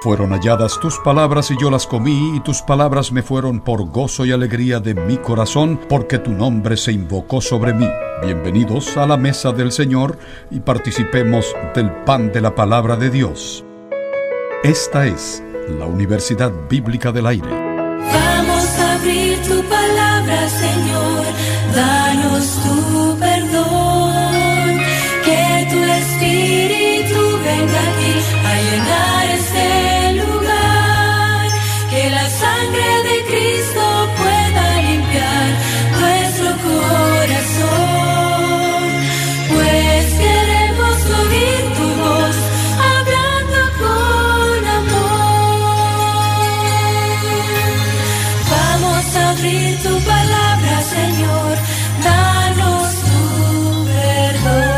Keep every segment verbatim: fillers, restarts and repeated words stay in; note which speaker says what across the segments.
Speaker 1: Fueron halladas tus palabras y yo las comí, y tus palabras me fueron por gozo y alegría de mi corazón, porque tu nombre se invocó sobre mí. Bienvenidos a la mesa del Señor y participemos del pan de la palabra de Dios. Esta es la Universidad Bíblica del Aire.
Speaker 2: Vamos a abrir tu palabra, Señor, danos tu perdón, que tu Espíritu venga aquí a llenar este lugar, que la sangre de Cristo pueda limpiar nuestro corazón, pues queremos oír tu voz hablando con amor. Vamos a abrir tu palabra, Señor, danos tu perdón.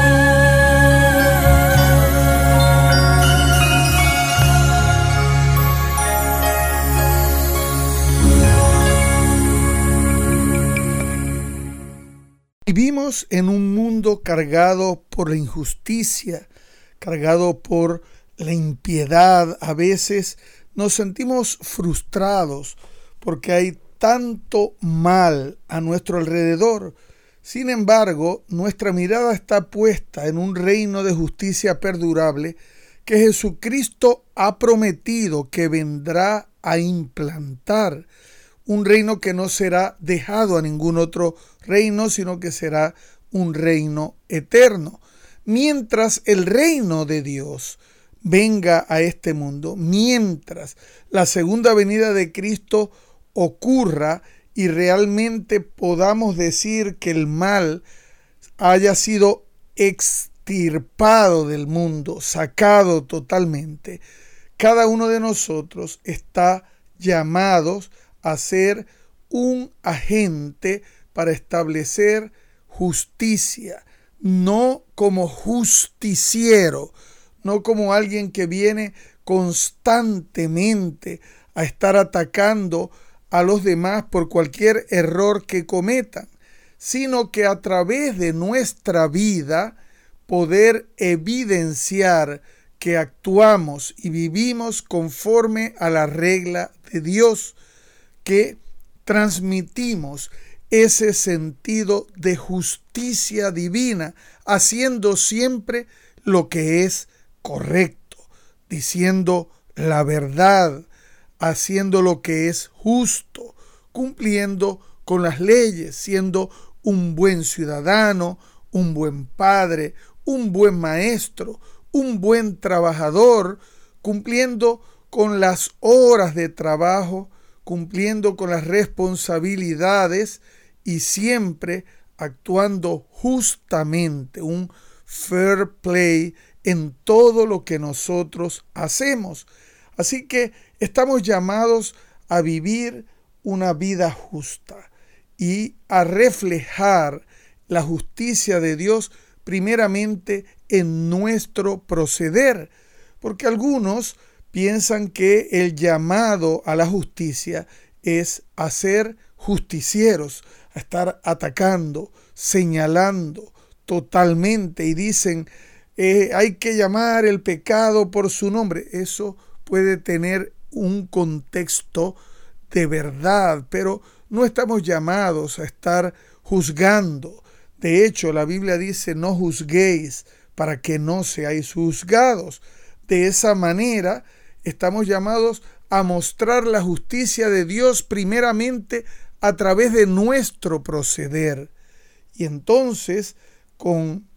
Speaker 3: Vivimos en un mundo cargado por la injusticia, cargado por la impiedad. A veces nos sentimos frustrados porque hay tanto mal a nuestro alrededor. Sin embargo, nuestra mirada está puesta en un reino de justicia perdurable que Jesucristo ha prometido que vendrá a implantar. Un reino que no será dejado a ningún otro reino, sino que será un reino eterno. Mientras el reino de Dios venga a este mundo, mientras la segunda venida de Cristo ocurra y realmente podamos decir que el mal haya sido extirpado del mundo, sacado totalmente, cada uno de nosotros está llamados a ser un agente para establecer justicia, no como justiciero, no como alguien que viene constantemente a estar atacando a los demás por cualquier error que cometan, sino que a través de nuestra vida poder evidenciar que actuamos y vivimos conforme a la regla de Dios, que transmitimos ese sentido de justicia divina, haciendo siempre lo que es correcto, diciendo la verdad, haciendo lo que es justo, cumpliendo con las leyes, siendo un buen ciudadano, un buen padre, un buen maestro, un buen trabajador, cumpliendo con las horas de trabajo, cumpliendo con las responsabilidades y siempre actuando justamente, un fair play en todo lo que nosotros hacemos. Así que estamos llamados a vivir una vida justa y a reflejar la justicia de Dios primeramente en nuestro proceder, porque algunos piensan que el llamado a la justicia es a ser justicieros, a estar atacando, señalando totalmente y dicen eh, hay que llamar el pecado por su nombre. Eso puede tener un contexto de verdad, pero no estamos llamados a estar juzgando. De hecho, la Biblia dice no juzguéis para que no seáis juzgados. De esa manera estamos llamados a mostrar la justicia de Dios primeramente a través de nuestro proceder. Y entonces, con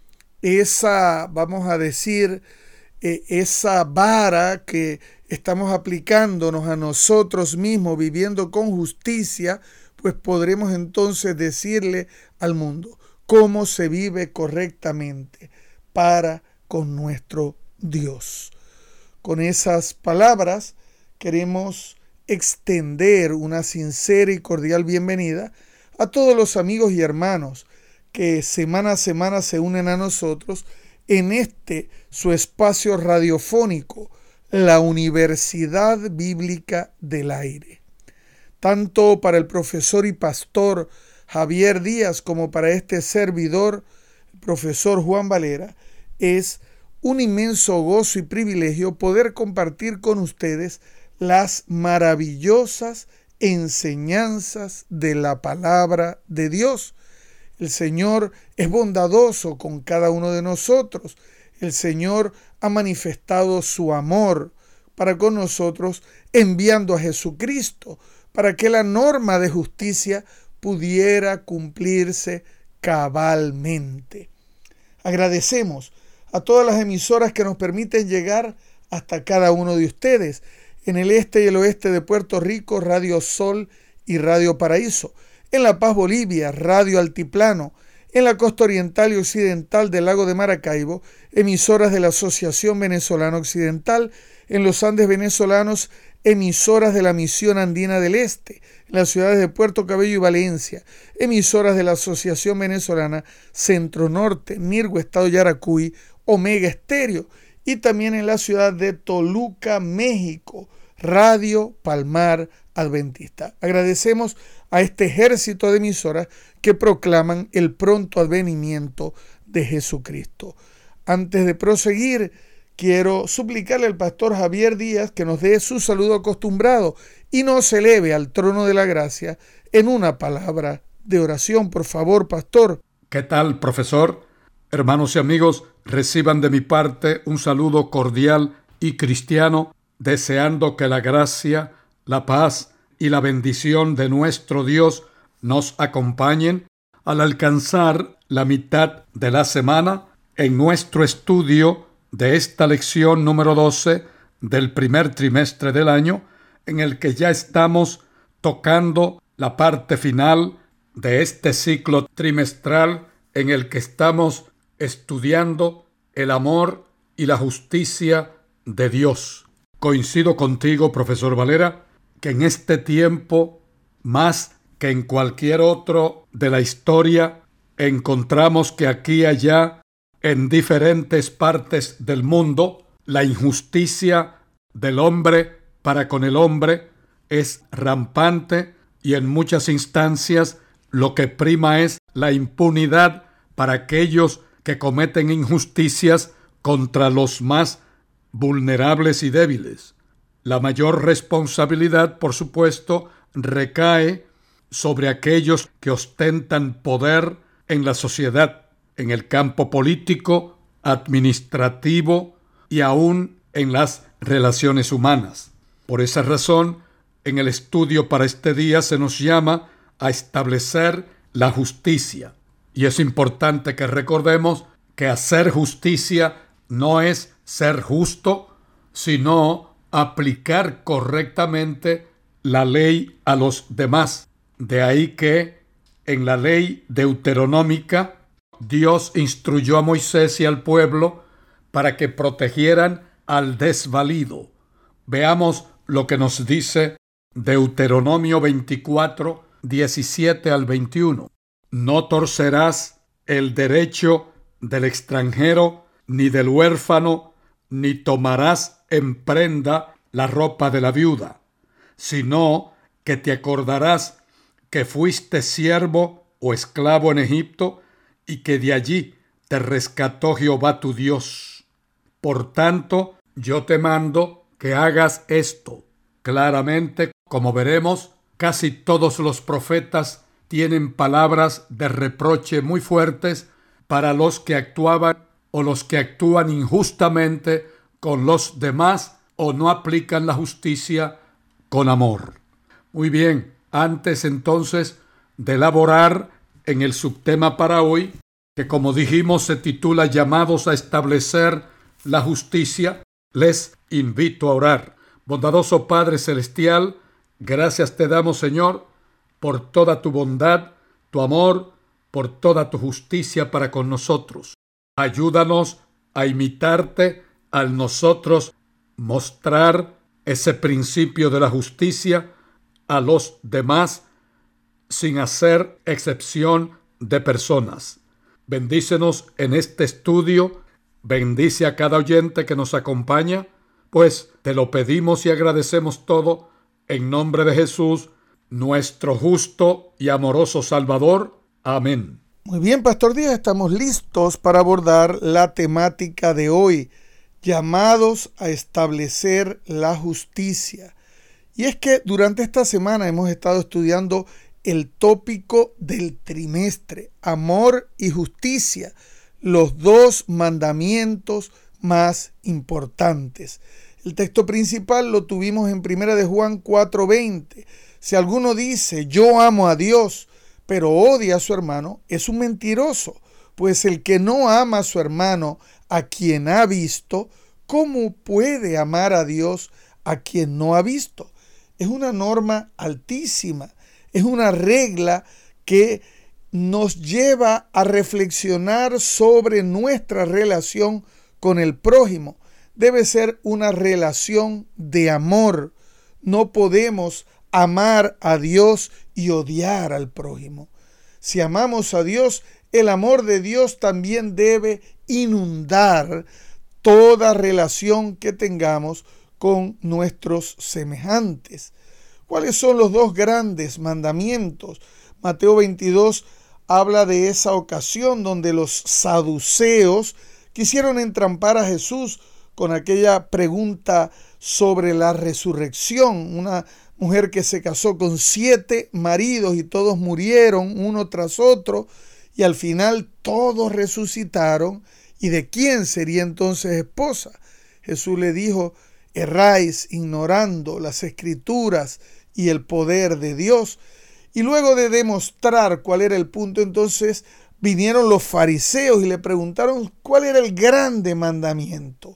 Speaker 3: esa, vamos a decir, eh, esa vara que estamos aplicándonos a nosotros mismos, viviendo con justicia, pues podremos entonces decirle al mundo cómo se vive correctamente para con nuestro Dios. Con esas palabras queremos extender una sincera y cordial bienvenida a todos los amigos y hermanos que semana a semana se unen a nosotros en este su espacio radiofónico, la Universidad Bíblica del Aire. Tanto para el profesor y pastor Javier Díaz como para este servidor, el profesor Juan Valera, es un inmenso gozo y privilegio poder compartir con ustedes las maravillosas enseñanzas de la palabra de Dios. El Señor es bondadoso con cada uno de nosotros. El Señor ha manifestado su amor para con nosotros enviando a Jesucristo para que la norma de justicia pudiera cumplirse cabalmente. Agradecemos a todas las emisoras que nos permiten llegar hasta cada uno de ustedes. En el este y el oeste de Puerto Rico, Radio Sol y Radio Paraíso. En La Paz, Bolivia, Radio Altiplano. En la costa oriental y occidental del lago de Maracaibo, emisoras de la Asociación Venezolana Occidental. En los Andes venezolanos, emisoras de la Misión Andina del Este. En las ciudades de Puerto Cabello y Valencia, emisoras de la Asociación Venezolana Centro Norte, Nirgua, Estado Yaracuy, Omega Estéreo. Y también en la ciudad de Toluca, México, Radio Palmar Adventista. Agradecemos a este ejército de emisoras que proclaman el pronto advenimiento de Jesucristo. Antes de proseguir, quiero suplicarle al pastor Javier Díaz que nos dé su saludo acostumbrado y nos eleve al trono de la gracia en una palabra de oración. Por favor, pastor.
Speaker 1: ¿Qué tal, profesor? Hermanos y amigos, reciban de mi parte un saludo cordial y cristiano, deseando que la gracia, la paz y la bendición de nuestro Dios nos acompañen al alcanzar la mitad de la semana en nuestro estudio de esta lección número doce del primer trimestre del año, en el que ya estamos tocando la parte final de este ciclo trimestral en el que estamos estudiando el amor y la justicia de Dios. Coincido contigo, profesor Valera, que en este tiempo, más que en cualquier otro de la historia, encontramos que aquí y allá, en diferentes partes del mundo, la injusticia del hombre para con el hombre es rampante y en muchas instancias lo que prima es la impunidad para aquellos que cometen injusticias contra los más vulnerables y débiles. La mayor responsabilidad, por supuesto, recae sobre aquellos que ostentan poder en la sociedad, en el campo político, administrativo y aún en las relaciones humanas. Por esa razón, en el estudio para este día se nos llama a establecer la justicia. Y es importante que recordemos que hacer justicia no es ser justo, sino aplicar correctamente la ley a los demás. De ahí que en la ley deuteronómica Dios instruyó a Moisés y al pueblo para que protegieran al desvalido. Veamos lo que nos dice Deuteronomio veinticuatro, diecisiete al veintiuno. No torcerás el derecho del extranjero, ni del huérfano, ni tomarás en prenda la ropa de la viuda, sino que te acordarás que fuiste siervo o esclavo en Egipto y que de allí te rescató Jehová tu Dios. Por tanto, yo te mando que hagas esto. Claramente, como veremos, casi todos los profetas tienen palabras de reproche muy fuertes para los que actuaban o los que actúan injustamente con los demás o no aplican la justicia con amor. Muy bien, antes entonces de elaborar en el subtema para hoy, que como dijimos se titula Llamados a establecer la justicia, les invito a orar. Bondadoso Padre Celestial, gracias te damos, Señor, por toda tu bondad, tu amor, por toda tu justicia para con nosotros. Ayúdanos a imitarte al nosotros mostrar ese principio de la justicia a los demás sin hacer excepción de personas. Bendícenos en este estudio, bendice a cada oyente que nos acompaña, pues te lo pedimos y agradecemos todo en nombre de Jesús, nuestro justo y amoroso Salvador. Amén.
Speaker 3: Muy bien, Pastor Díaz, estamos listos para abordar la temática de hoy, llamados a establecer la justicia. Y es que durante esta semana hemos estado estudiando el tópico del trimestre, amor y justicia, los dos mandamientos más importantes. El texto principal lo tuvimos en primera de Juan cuatro veinte. Si alguno dice, yo amo a Dios, pero odia a su hermano, es un mentiroso, pues el que no ama a su hermano, a quien ha visto, ¿cómo puede amar a Dios a quien no ha visto? Es una norma altísima, es una regla que nos lleva a reflexionar sobre nuestra relación con el prójimo. Debe ser una relación de amor. No podemos amar a Dios y odiar al prójimo. Si amamos a Dios, el amor de Dios también debe inundar toda relación que tengamos con nuestros semejantes. ¿Cuáles son los dos grandes mandamientos? Mateo veintidós habla de esa ocasión donde los saduceos quisieron entrampar a Jesús con aquella pregunta sobre la resurrección. Una mujer que se casó con siete maridos y todos murieron uno tras otro y al final todos resucitaron. ¿Y de quién sería entonces esposa? Jesús le dijo, erráis ignorando las escrituras y el poder de Dios. Y luego de demostrar cuál era el punto, entonces vinieron los fariseos y le preguntaron cuál era el grande mandamiento.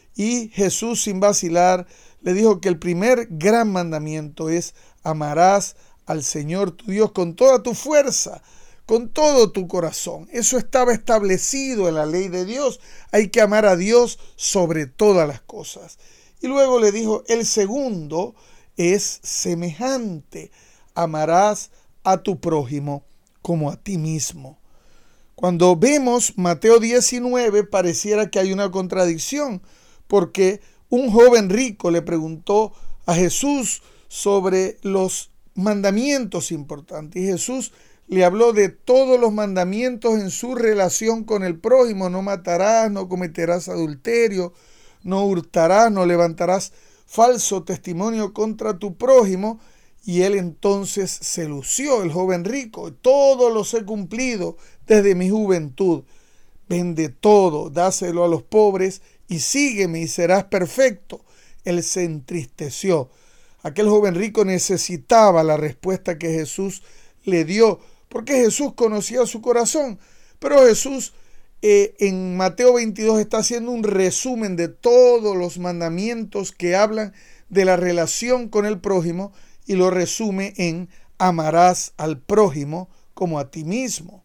Speaker 3: Y Jesús, sin vacilar, le dijo que el primer gran mandamiento es amarás al Señor tu Dios con toda tu fuerza, con todo tu corazón. Eso estaba establecido en la ley de Dios. Hay que amar a Dios sobre todas las cosas. Y luego le dijo, el segundo es semejante. Amarás a tu prójimo como a ti mismo. Cuando vemos Mateo diecinueve, pareciera que hay una contradicción, porque un joven rico le preguntó a Jesús sobre los mandamientos importantes. Y Jesús le habló de todos los mandamientos en su relación con el prójimo. No matarás, no cometerás adulterio, no hurtarás, no levantarás falso testimonio contra tu prójimo. Y él entonces se lució, el joven rico. Todos los he cumplido desde mi juventud. Vende todo, dáselo a los pobres y sígueme y serás perfecto. Él se entristeció. Aquel joven rico necesitaba la respuesta que Jesús le dio, porque Jesús conocía su corazón. Pero Jesús eh, en Mateo veintidós está haciendo un resumen de todos los mandamientos que hablan de la relación con el prójimo y lo resume en amarás al prójimo como a ti mismo.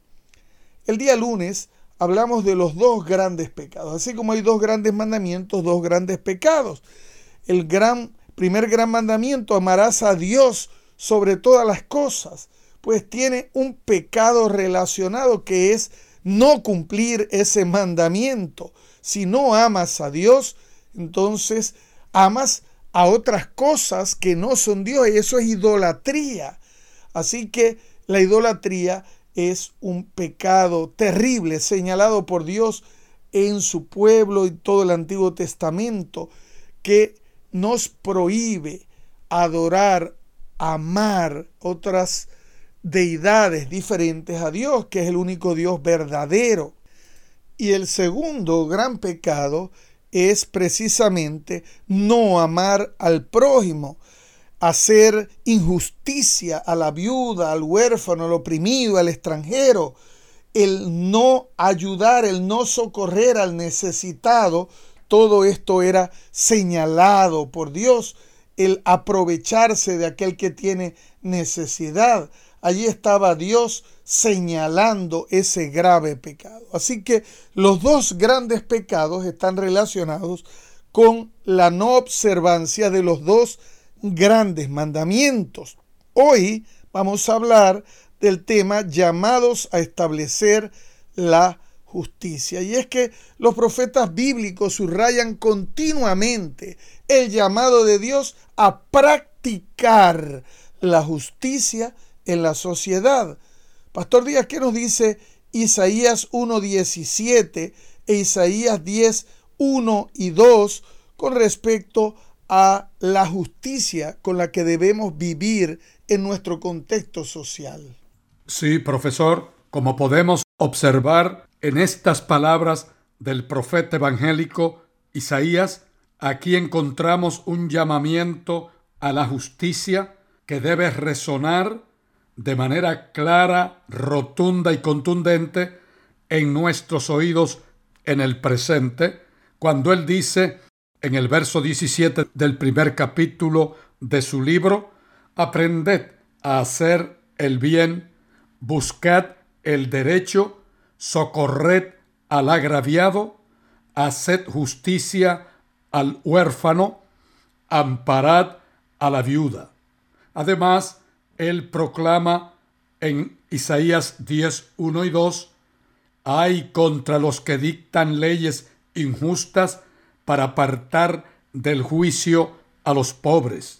Speaker 3: El día lunes hablamos de los dos grandes pecados. Así como hay dos grandes mandamientos, dos grandes pecados. El gran, primer gran mandamiento, amarás a Dios sobre todas las cosas, pues tiene un pecado relacionado que es no cumplir ese mandamiento. Si no amas a Dios, entonces amas a otras cosas que no son Dios, y eso es idolatría. Así que la idolatría es un pecado terrible señalado por Dios en su pueblo y todo el Antiguo Testamento, que nos prohíbe adorar, amar otras deidades diferentes a Dios, que es el único Dios verdadero. Y el segundo gran pecado es precisamente no amar al prójimo, hacer injusticia a la viuda, al huérfano, al oprimido, al extranjero, el no ayudar, el no socorrer al necesitado. Todo esto era señalado por Dios, el aprovecharse de aquel que tiene necesidad. Allí estaba Dios señalando ese grave pecado. Así que los dos grandes pecados están relacionados con la no observancia de los dos grandes mandamientos. Hoy vamos a hablar del tema llamados a establecer la justicia. Y es que los profetas bíblicos subrayan continuamente el llamado de Dios a practicar la justicia en la sociedad. Pastor Díaz, ¿qué nos dice Isaías uno diecisiete e Isaías diez, uno y dos con respecto a la justicia con la que debemos vivir en nuestro contexto social.
Speaker 1: Sí, profesor, como podemos observar en estas palabras del profeta evangélico Isaías, aquí encontramos un llamamiento a la justicia que debe resonar de manera clara, rotunda y contundente en nuestros oídos en el presente, cuando él dice en el verso diecisiete del primer capítulo de su libro: aprended a hacer el bien, buscad el derecho, socorred al agraviado, haced justicia al huérfano, amparad a la viuda. Además, él proclama en Isaías diez, uno y dos: ay contra los que dictan leyes injustas para apartar del juicio a los pobres.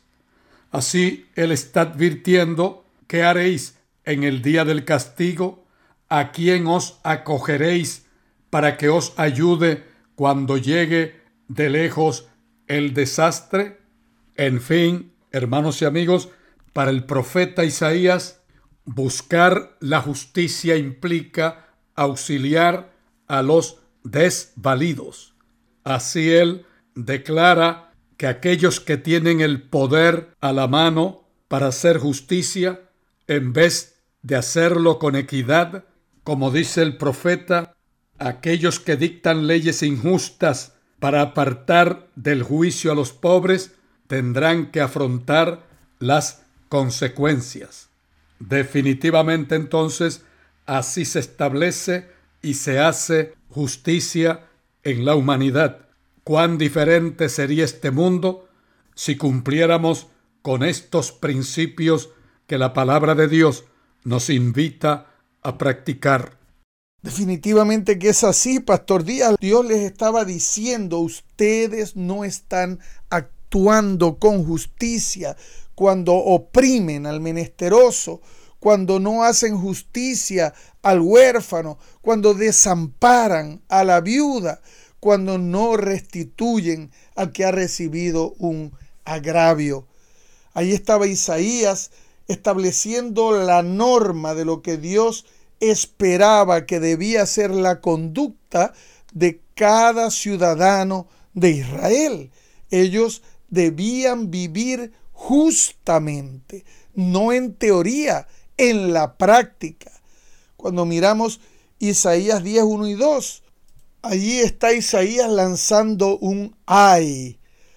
Speaker 1: Así él está advirtiendo: ¿qué haréis en el día del castigo? ¿A quién os acogeréis para que os ayude cuando llegue de lejos el desastre? En fin, hermanos y amigos, para el profeta Isaías, buscar la justicia implica auxiliar a los desvalidos. Así él declara que aquellos que tienen el poder a la mano para hacer justicia, en vez de hacerlo con equidad, como dice el profeta, aquellos que dictan leyes injustas para apartar del juicio a los pobres, tendrán que afrontar las consecuencias. Definitivamente, entonces, así se establece y se hace justicia en la humanidad. ¿Cuán diferente sería este mundo si cumpliéramos con estos principios que la palabra de Dios nos invita a practicar?
Speaker 3: Definitivamente que es así, Pastor Díaz. Dios les estaba diciendo: ustedes no están actuando con justicia cuando oprimen al menesteroso, cuando no hacen justicia al huérfano, cuando desamparan a la viuda, cuando no restituyen al que ha recibido un agravio. Ahí estaba Isaías estableciendo la norma de lo que Dios esperaba que debía ser la conducta de cada ciudadano de Israel. Ellos debían vivir justamente, no en teoría, en la práctica. Cuando miramos Isaías diez, uno y dos, allí está Isaías lanzando un ay.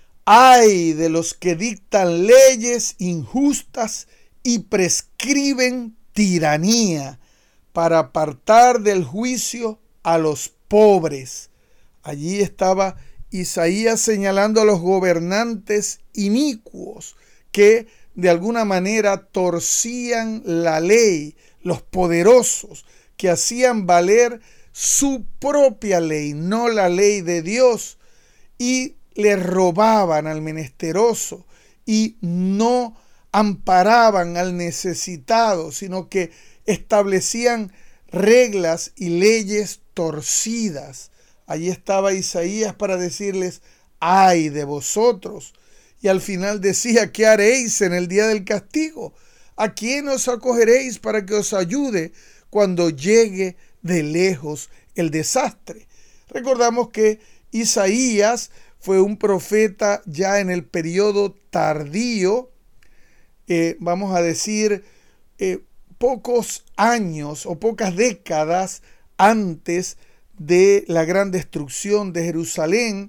Speaker 3: Ay de los que dictan leyes injustas y prescriben tiranía para apartar del juicio a los pobres. Allí estaba Isaías señalando a los gobernantes inicuos que de alguna manera torcían la ley, los poderosos que hacían valer su propia ley, no la ley de Dios, y le robaban al menesteroso y no amparaban al necesitado, sino que establecían reglas y leyes torcidas. Allí estaba Isaías para decirles: ay de vosotros. Y al final decía: ¿qué haréis en el día del castigo? ¿A quién os acogeréis para que os ayude cuando llegue de lejos el desastre? Recordamos que Isaías fue un profeta ya en el periodo tardío, eh, vamos a decir, eh, pocos años o pocas décadas antes de la gran destrucción de Jerusalén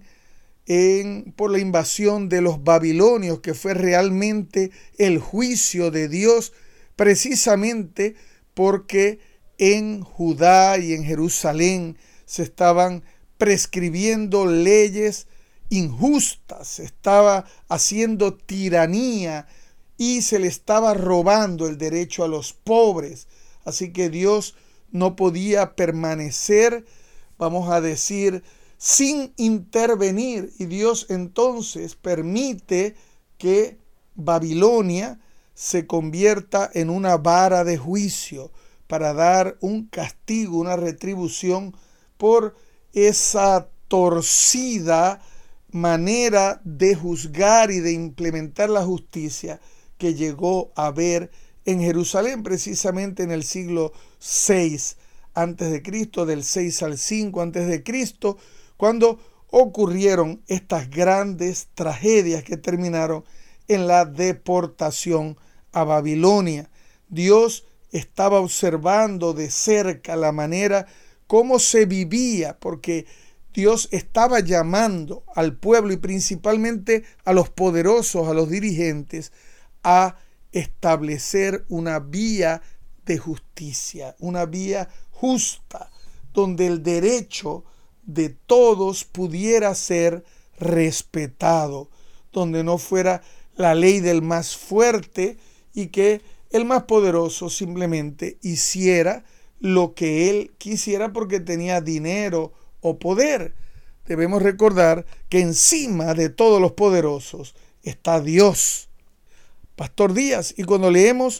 Speaker 3: en, por la invasión de los babilonios, que fue realmente el juicio de Dios, precisamente porque en Judá y en Jerusalén se estaban prescribiendo leyes injustas, se estaba haciendo tiranía y se le estaba robando el derecho a los pobres. Así que Dios no podía permanecer, vamos a decir, sin intervenir, y Dios entonces permite que Babilonia se convierta en una vara de juicio para dar un castigo, una retribución por esa torcida manera de juzgar y de implementar la justicia que llegó a haber en Jerusalén, precisamente en el siglo seis antes de Cristo, del seis al cinco antes de Cristo, cuando ocurrieron estas grandes tragedias que terminaron en la deportación a Babilonia. Dios estaba observando de cerca la manera como se vivía, porque Dios estaba llamando al pueblo y principalmente a los poderosos, a los dirigentes, a establecer una vía de justicia, una vía justa, donde el derecho de todos pudiera ser respetado, donde no fuera la ley del más fuerte y que el más poderoso simplemente hiciera lo que él quisiera porque tenía dinero o poder. Debemos recordar que encima de todos los poderosos está Dios. Pastor Díaz, y cuando leemos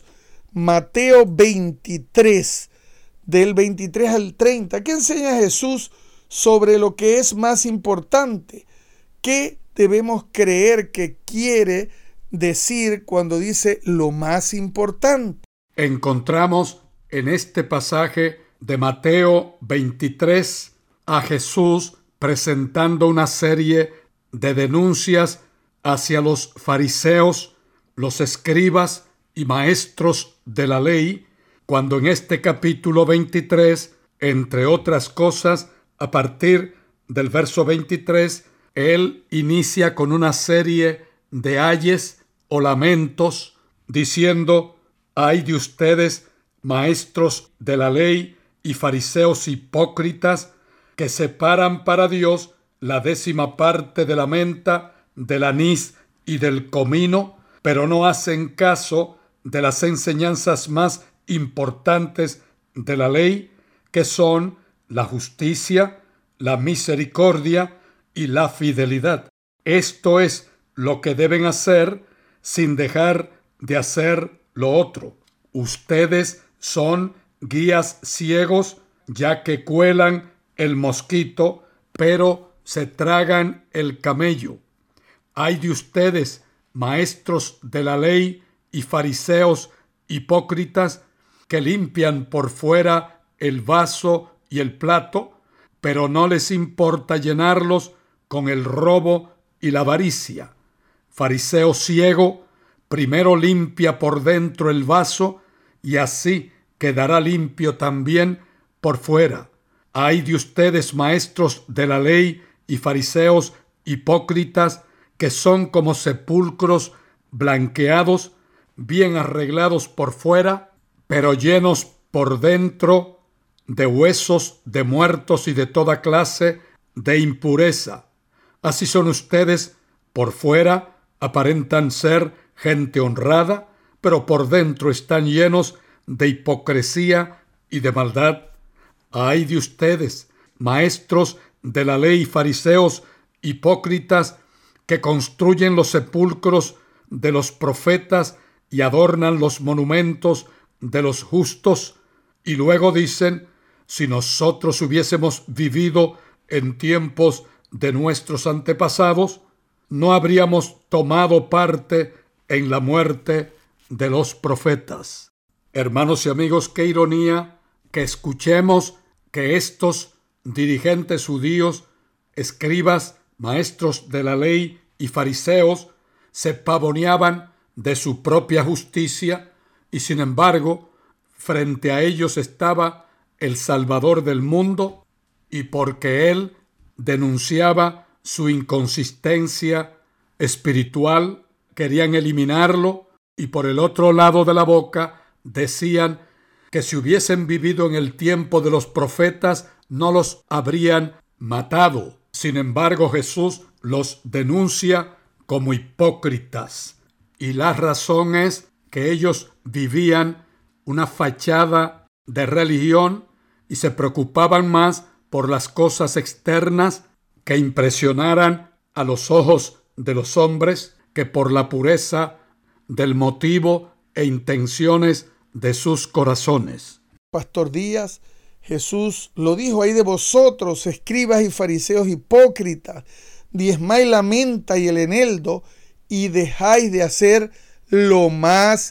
Speaker 3: Mateo veintitrés, del veintitrés al treinta, ¿qué enseña Jesús sobre lo que es más importante? ¿Qué debemos creer que quiere decir cuando dice lo más importante?
Speaker 1: Encontramos en este pasaje de Mateo veintitrés a Jesús presentando una serie de denuncias hacia los fariseos, los escribas y maestros de la ley, cuando en este capítulo veintitrés, entre otras cosas, a partir del verso veintitrés, él inicia con una serie de ayes o lamentos, diciendo: «Ay de ustedes, maestros de la ley y fariseos hipócritas, que separan para Dios la décima parte de la menta, del anís y del comino, pero no hacen caso de las enseñanzas más importantes de la ley, que son la justicia, la misericordia y la fidelidad. Esto es lo que deben hacer sin dejar de hacer lo otro. Ustedes son guías ciegos, ya que cuelan el mosquito, pero se tragan el camello. Ay de ustedes, maestros de la ley y fariseos hipócritas, que limpian por fuera el vaso y el plato, pero no les importa llenarlos con el robo y la avaricia. Fariseo ciego, primero limpia por dentro el vaso, y así quedará limpio también por fuera. Ay de ustedes, maestros de la ley y fariseos hipócritas, que son como sepulcros blanqueados, bien arreglados por fuera, pero llenos por dentro de huesos de muertos y de toda clase de impureza. Así son ustedes por fuera, aparentan ser gente honrada, pero por dentro están llenos de hipocresía y de maldad. Ay de ustedes, maestros de la ley y fariseos hipócritas, que construyen los sepulcros de los profetas y adornan los monumentos de los justos, y luego dicen: si nosotros hubiésemos vivido en tiempos de nuestros antepasados, no habríamos tomado parte en la muerte de los profetas. Hermanos y amigos, qué ironía que escuchemos que estos dirigentes judíos, escribas, maestros de la ley y fariseos, se pavoneaban de su propia justicia, y sin embargo, frente a ellos estaba el Salvador del mundo, y porque él denunciaba su inconsistencia espiritual, querían eliminarlo, y por el otro lado de la boca decían que si hubiesen vivido en el tiempo de los profetas, no los habrían matado. Sin embargo, Jesús los denuncia como hipócritas, y la razón es que ellos vivían una fachada de religión y se preocupaban más por las cosas externas que impresionaran a los ojos de los hombres que por la pureza del motivo e intenciones de sus corazones.
Speaker 3: Pastor Díaz, Jesús lo dijo: "Ay de vosotros, escribas y fariseos hipócritas, diezmáis la menta y el eneldo, y dejáis de hacer lo más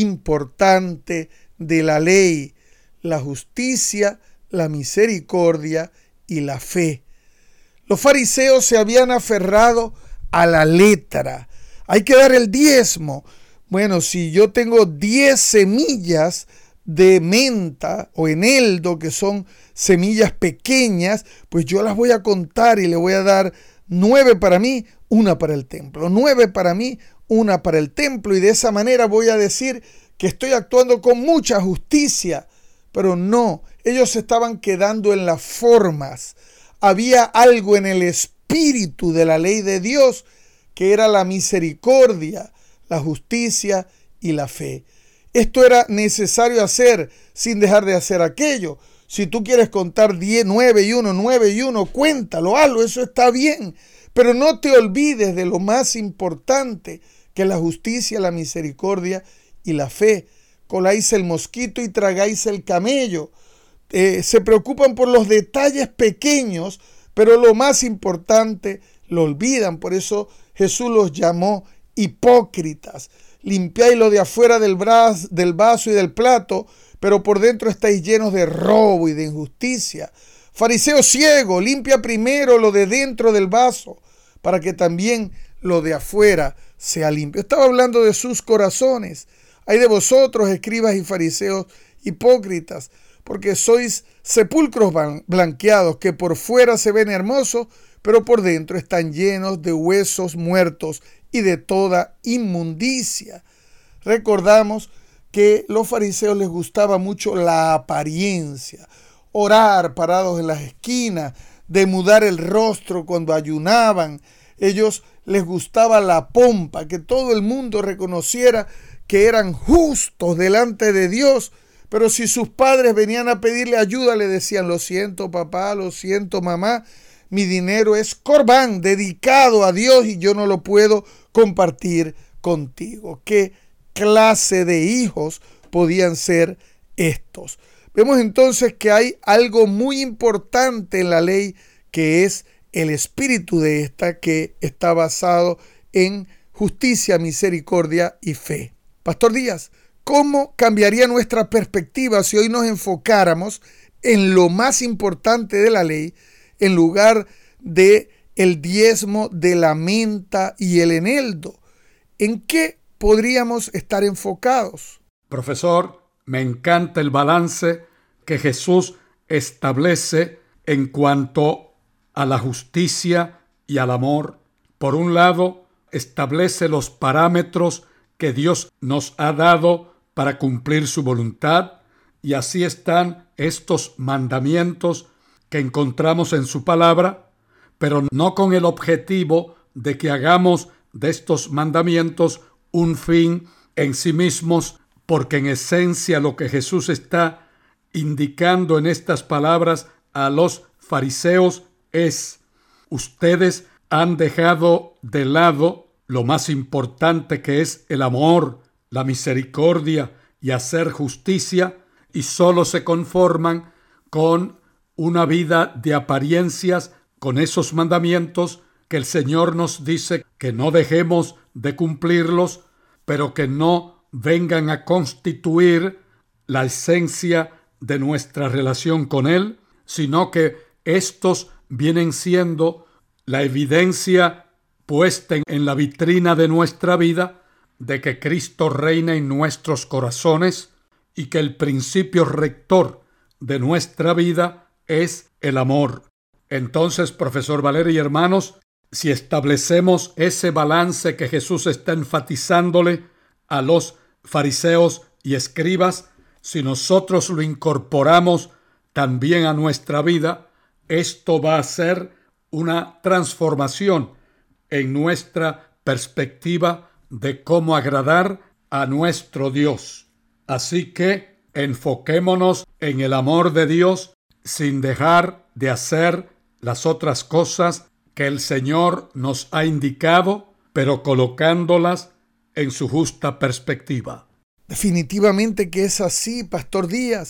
Speaker 3: importante de la ley, la justicia, la misericordia y la fe". Los fariseos se habían aferrado a la letra. Hay que dar el diezmo. Bueno, si yo tengo diez semillas de menta o eneldo, que son semillas pequeñas, pues yo las voy a contar y le voy a dar nueve para mí, una para el templo, nueve para mí, una para el templo, y de esa manera voy a decir que estoy actuando con mucha justicia. Pero no, ellos se estaban quedando en las formas. Había algo en el espíritu de la ley de Dios, que era la misericordia, la justicia y la fe. Esto era necesario hacer sin dejar de hacer aquello. Si tú quieres contar diez, nueve y uno, nueve y uno, cuéntalo, hazlo, eso está bien. Pero no te olvides de lo más importante, que es la justicia, la misericordia y la fe. Coláis el mosquito y tragáis el camello. Eh, se preocupan por los detalles pequeños, pero lo más importante lo olvidan. Por eso Jesús los llamó hipócritas. Limpiáis lo de afuera del, braz, del vaso y del plato, pero por dentro estáis llenos de robo y de injusticia. Fariseo ciego, limpia primero lo de dentro del vaso, para que también lo de afuera sea limpio. Estaba hablando de sus corazones. Ay de vosotros, escribas y fariseos hipócritas, porque sois sepulcros blanqueados, que por fuera se ven hermosos, pero por dentro están llenos de huesos muertos y de toda inmundicia. Recordamos que los fariseos les gustaba mucho la apariencia, orar parados en las esquinas, demudar el rostro cuando ayunaban. Ellos les gustaba la pompa, que todo el mundo reconociera que eran justos delante de Dios. Pero si sus padres venían a pedirle ayuda, le decían: "Lo siento, papá, lo siento, mamá, mi dinero es corbán, dedicado a Dios, y yo no lo puedo compartir contigo". ¿Qué clase de hijos podían ser estos? Vemos entonces que hay algo muy importante en la ley, que es el espíritu de esta, que está basado en justicia, misericordia y fe. Pastor Díaz, ¿cómo cambiaría nuestra perspectiva si hoy nos enfocáramos en lo más importante de la ley, en lugar de el diezmo de la menta y el eneldo? ¿En qué podríamos estar enfocados?
Speaker 1: Profesor, me encanta el balance que Jesús establece en cuanto a la justicia y al amor. Por un lado, establece los parámetros que Dios nos ha dado para cumplir su voluntad, y así están estos mandamientos que encontramos en su palabra, pero no con el objetivo de que hagamos de estos mandamientos un fin en sí mismos, porque en esencia lo que Jesús está indicando en estas palabras a los fariseos es: ustedes han dejado de lado lo más importante, que es el amor, la misericordia y hacer justicia, y solo se conforman con una vida de apariencias, con esos mandamientos que el Señor nos dice que no dejemos de cumplirlos, pero que no vengan a constituir la esencia de nuestra relación con Él, sino que estos vienen siendo la evidencia puesta en la vitrina de nuestra vida de que Cristo reina en nuestros corazones y que el principio rector de nuestra vida es el amor. Entonces, profesor Valera y hermanos, si establecemos ese balance que Jesús está enfatizándole a los fariseos y escribas, si nosotros lo incorporamos también a nuestra vida, esto va a ser una transformación en nuestra perspectiva de cómo agradar a nuestro Dios. Así que enfoquémonos en el amor de Dios sin dejar de hacer las otras cosas que el Señor nos ha indicado, pero colocándolas en su justa perspectiva.
Speaker 3: Definitivamente que es así, Pastor Díaz.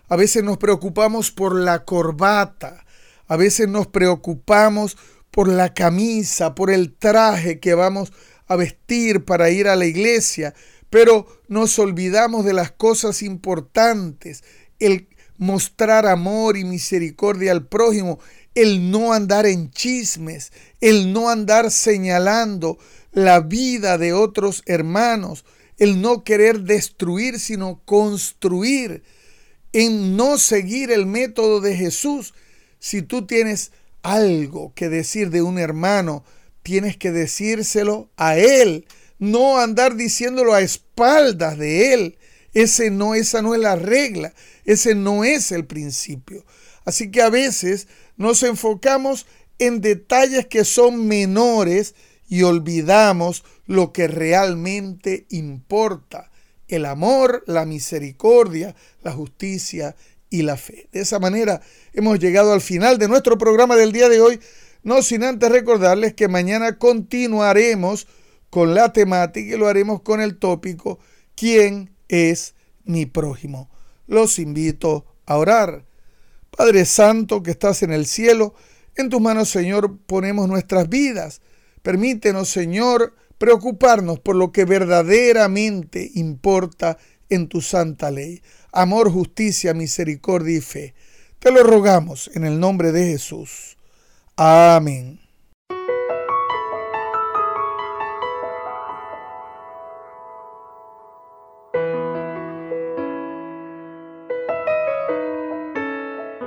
Speaker 3: A veces nos preocupamos por la corbata, a veces nos preocupamos por la camisa, por el traje que vamos a vestir para ir a la iglesia, pero nos olvidamos de las cosas importantes, el mostrar amor y misericordia al prójimo, el no andar en chismes, el no andar señalando la vida de otros hermanos, el no querer destruir, sino construir, en no seguir el método de Jesús. Si tú tienes algo que decir de un hermano, tienes que decírselo a él, no andar diciéndolo a espaldas de él. Ese no, esa no es la regla, ese no es el principio. Así que a veces nos enfocamos en detalles que son menores y olvidamos lo que realmente importa: el amor, la misericordia, la justicia y la fe. De esa manera hemos llegado al final de nuestro programa del día de hoy, no sin antes recordarles que mañana continuaremos con la temática y lo haremos con el tópico ¿quién es mi prójimo? Los invito a orar. Padre Santo que estás en el cielo, en tus manos, Señor, ponemos nuestras vidas. Permítenos, Señor, preocuparnos por lo que verdaderamente importa en tu santa ley: amor, justicia, misericordia y fe. Te lo rogamos en el nombre de Jesús. Amén.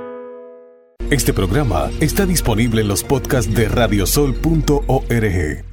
Speaker 4: Este programa está disponible en los podcasts de radiosol punto org.